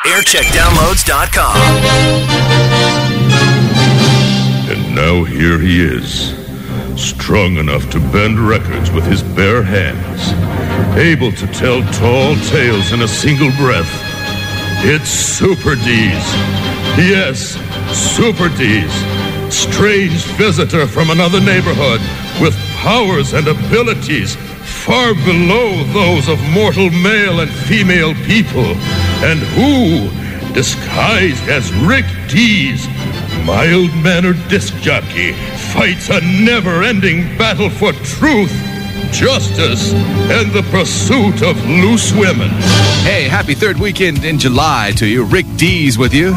aircheckdownloads.com. And now here he is, strong enough to bend records with his bare hands, able to tell tall tales in a single breath. It's Super D's. Yes, Super D's. Strange visitor from another neighborhood with powers and abilities far below those of mortal male and female people, and who, disguised as Rick Dees, mild-mannered disc jockey, fights a never-ending battle for truth, justice, and the pursuit of loose women. Hey, happy third weekend in July to you. Rick Dees with you.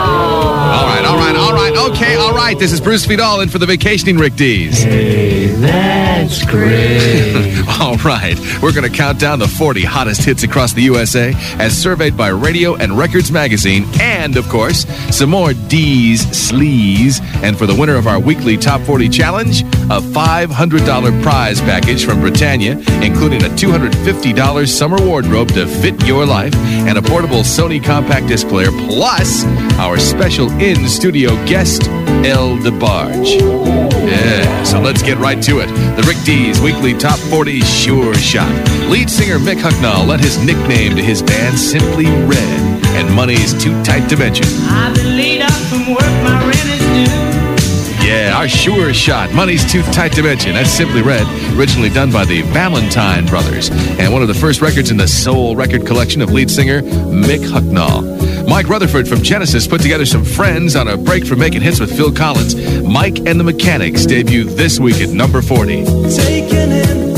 All right. This is Bruce Vidal in for the vacationing Rick Dees. Hey, that's great. All right. We're going to count down the 40 hottest hits across the USA as surveyed by Radio and Records Magazine. And, of course, some more Dees sleaze. And for the winner of our weekly Top 40 Challenge, a $500 prize package from Britannia, including a $250 summer wardrobe to fit your life and a portable Sony compact disc player, plus our special in-studio guest, El DeBarge. Yeah, so let's get right to it. The Rick Dees Weekly Top 40 Sure Shot. Lead singer Mick Hucknall lent his nickname to his band Simply Red, and Money's Too Tight to Mention. I've been laid up from work, my rent is due. Yeah, our Sure Shot, Money's Too Tight to Mention. That's Simply Red, originally done by the Valentine Brothers, and one of the first records in the soul record collection of lead singer Mick Hucknall. Mike Rutherford from Genesis put together some friends on a break from making hits with Phil Collins. Mike and the Mechanics debut this week at number 40. Taken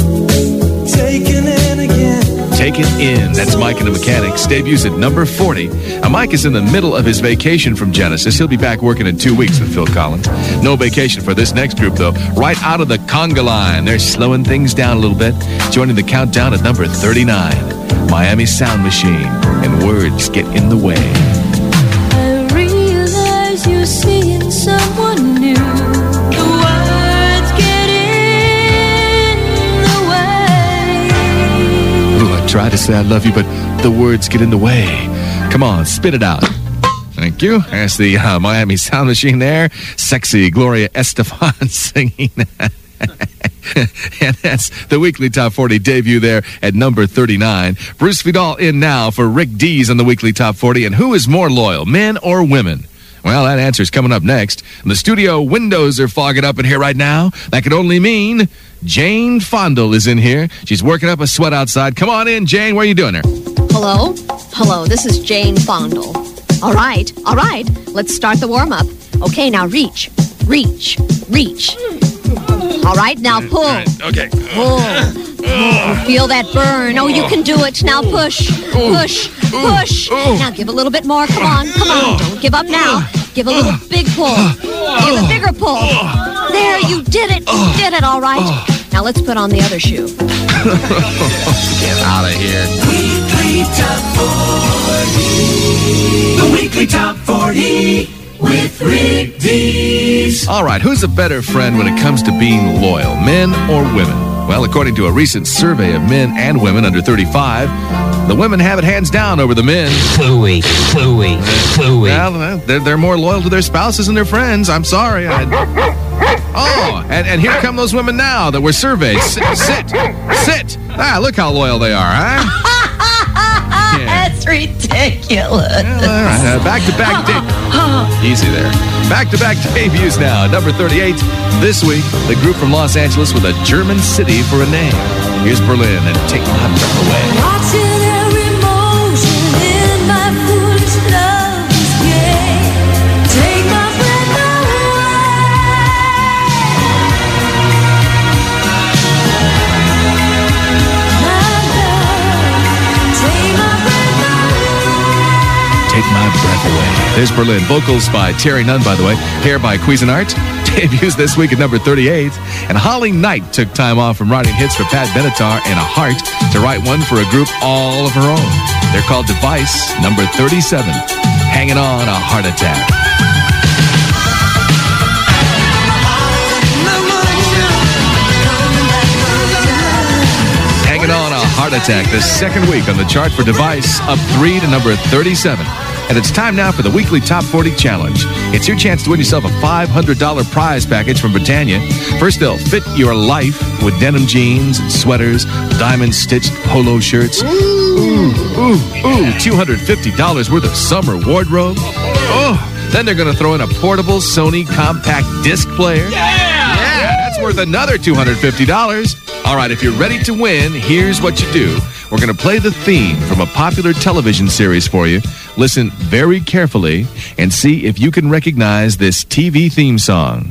in again. Taken In, that's Mike and the Mechanics, debuts at number 40. Now, Mike is in the middle of his vacation from Genesis. He'll be back working in 2 weeks with Phil Collins. No vacation for this next group, though. Right out of the conga line, they're slowing things down a little bit. Joining the countdown at number 39, Miami Sound Machine, and Words Get in the Way. I realize you're seeing someone new. The words get in the way. Ooh, I tried to say I love you, but the words get in the way. Come on, spit it out. Thank you. There's the Miami Sound Machine there. Sexy Gloria Estefan singing. And that's the weekly Top 40 debut there at number 39. Bruce Vidal in now for Rick Dees on the weekly Top 40. And who is more loyal, men or women? Well, that answer's coming up next. The studio windows are fogging up in here right now. That could only mean Jane Fondle is in here. She's working up a sweat outside. Come on in, Jane. What are you doing there? Hello? Hello, this is Jane Fondle. All right. Let's start the warm-up. Okay, now reach. All right, now pull. Okay. Pull. Feel that burn. Oh, you can do it. Now push. Now give a little bit more. Come on. Don't give up now. Give a little big pull. Give a bigger pull. There, you did it. You did it, all right. Now let's put on the other shoe. Get out of here. Weekly Top 40. The Weekly Top 40 with Rick Dees. All right, who's a better friend when it comes to being loyal, men or women? Well, according to a recent survey of men and women under 35, the women have it hands down over the men. Fluey. Well, they're more loyal to their spouses and their friends. I'm sorry. And here come those women now that were surveyed. Sit. Ah, look how loyal they are, huh? Yeah. That's ridiculous. Well, all right. Back-to-back easy there. Back-to-back debuts now. Number 38 this week, the group from Los Angeles with a German city for a name. Here's Berlin and Take My Breath Away. Watching every motion in my foolish love's game. Take my breath Take My Breath Away. There's Berlin. Vocals by Terry Nunn, by the way. Hair by Cuisinart. Debuts this week at number 38. And Holly Knight took time off from writing hits for Pat Benatar and A Heart to write one for a group all of her own. They're called Device, number 37. Hanging On a Heart Attack. Hanging On a Heart Attack, the second week on the chart for Device, up 3 to number 37. And it's time now for the weekly Top 40 Challenge. It's your chance to win yourself a $500 prize package from Britannia. First, they'll fit your life with denim jeans, sweaters, diamond-stitched polo shirts. Ooh, $250 worth of summer wardrobe. Oh, then they're going to throw in a portable Sony compact disc player. Yeah, that's worth another $250. All right, if you're ready to win, here's what you do. We're going to play the theme from a popular television series for you. Listen very carefully and see if you can recognize this TV theme song.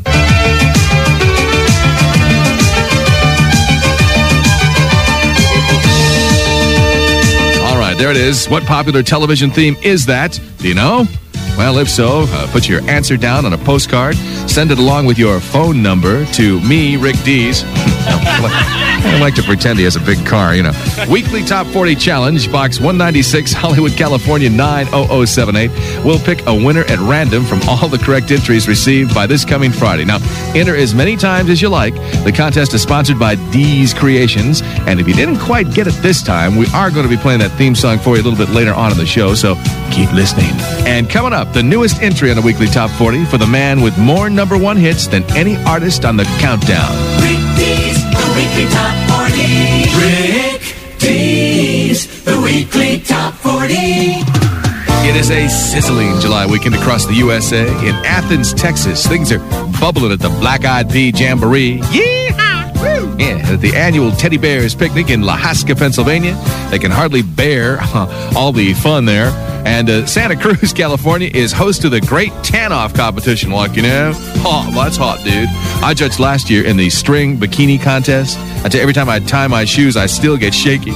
All right, there it is. What popular television theme is that? Do you know? Well, if so, put your answer down on a postcard. Send it along with your phone number to me, Rick Dees. I like to pretend he has a big car, you know. Weekly Top 40 Challenge, Box 196, Hollywood, California, 90078. We'll pick a winner at random from all the correct entries received by this coming Friday. Now, enter as many times as you like. The contest is sponsored by Dees Creations. And if you didn't quite get it this time, we are going to be playing that theme song for you a little bit later on in the show, so keep listening. And coming up, the newest entry on the Weekly Top 40 for the man with more number one hits than any artist on the countdown. Rick Dees, the Weekly Top 40. Rick Dees, the Weekly Top 40. It is a sizzling July weekend across the USA. In Athens, Texas, things are bubbling at the Black Eyed Pea Jamboree. Yeehaw! Yeah, at the annual Teddy Bears Picnic in Lahaska, Pennsylvania. They can hardly bear all the fun there. And Santa Cruz, California is host to the Great Tan-Off competition, like, you know. Oh, well, that's hot, dude. I judged last year in the string bikini contest. I tell you, every time I tie my shoes, I still get shaky.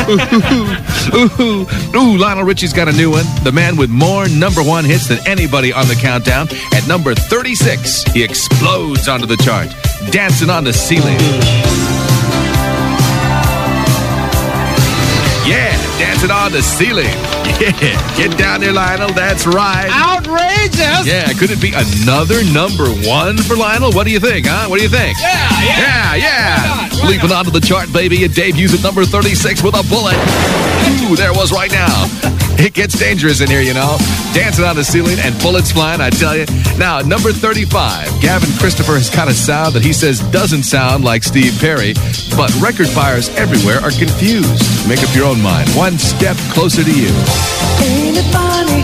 Ooh, Lionel Richie's got a new one. The man with more number one hits than anybody on the countdown. At number 36, he explodes onto the chart, dancing on the ceiling. Yeah, dancing on the ceiling. Yeah, get down there, Lionel. That's right. Outrageous! Yeah, could it be another number one for Lionel? What do you think, huh? What do you think? Yeah. Leaping onto the chart, baby. It debuts at number 36 with a bullet. Ooh, there it was right now. It gets dangerous in here, you know. Dancing on the ceiling and bullets flying, I tell you. Now, number 35, Gavin Christopher has got a sound that he says doesn't sound like Steve Perry, but record buyers everywhere are confused. Make up your own mind. One step closer to you. Ain't it funny?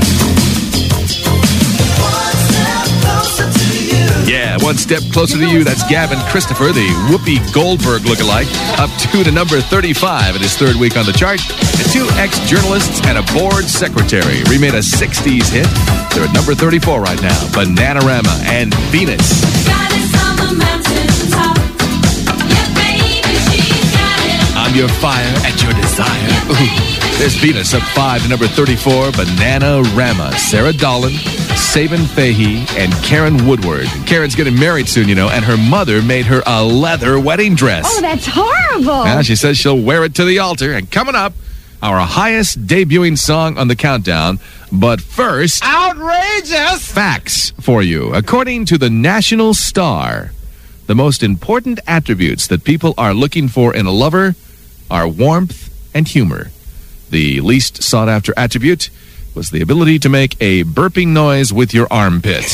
One step closer to you. Yeah, one step closer to you. That's Gavin Christopher, the Whoopi Goldberg lookalike, up to number 35 in his third week on the chart. The two ex-journalists and a board secretary remade a 60s hit. They're at number 34 right now. Bananarama and Venus. Got it on the mountaintop. Yeah, baby, she's got it. I'm your fire at your desire. Ooh. There's Venus up 5 to number 34. Bananarama. Sarah Dolan, Sabin Fahey, and Karen Woodward. Karen's getting married soon, you know, and her mother made her a leather wedding dress. Oh, that's horrible. Yeah, she says she'll wear it to the altar. And coming up, our highest debuting song on the countdown. But first, Outrageous! facts for you. According to the National Star, the most important attributes that people are looking for in a lover are warmth and humor. The least sought-after attribute was the ability to make a burping noise with your armpit.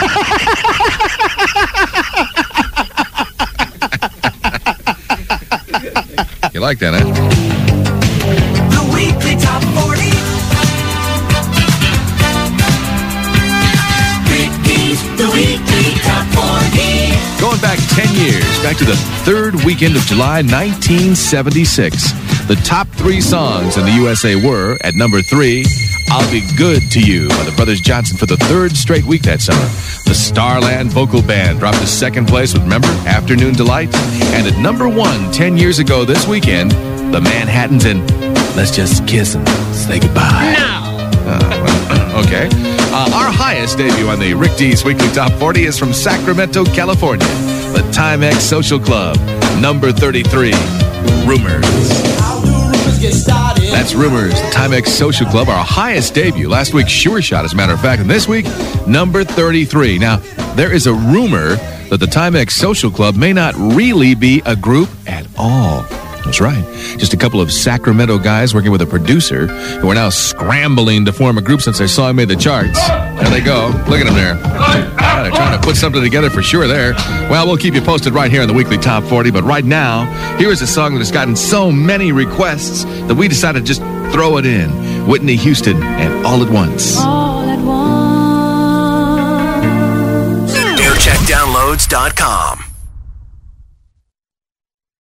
You like that, huh? The Weekly Top 40. Rick Dees, the Weekly Top 40. Going back 10 years, back to the third weekend of July 1976. The top 3 songs in the USA were, at number 3, I'll Be Good to You by the Brothers Johnson for the third straight week that summer. The Starland Vocal Band dropped to second place with, remember, Afternoon Delight. And at number 1, 10 years ago this weekend, the Manhattans and Let's Just Kiss and Say Goodbye. Okay. Our highest debut on the Rick Dees Weekly Top 40 is from Sacramento, California. The Timex Social Club, number 33, Rumors. That's Rumors, the Timex Social Club, our highest debut. Last week, Sure Shot, as a matter of fact. And this week, number 33. Now, there is a rumor that the Timex Social Club may not really be a group at all. That's right. Just a couple of Sacramento guys working with a producer who are now scrambling to form a group since their song made the charts. There they go. Look at them there. Yeah, they're trying to put something together for sure there. Well, we'll keep you posted right here on the Weekly Top 40. But right now, here is a song that has gotten so many requests that we decided to just throw it in. Whitney Houston and All at Once. All at once. AirCheckDownloads.com.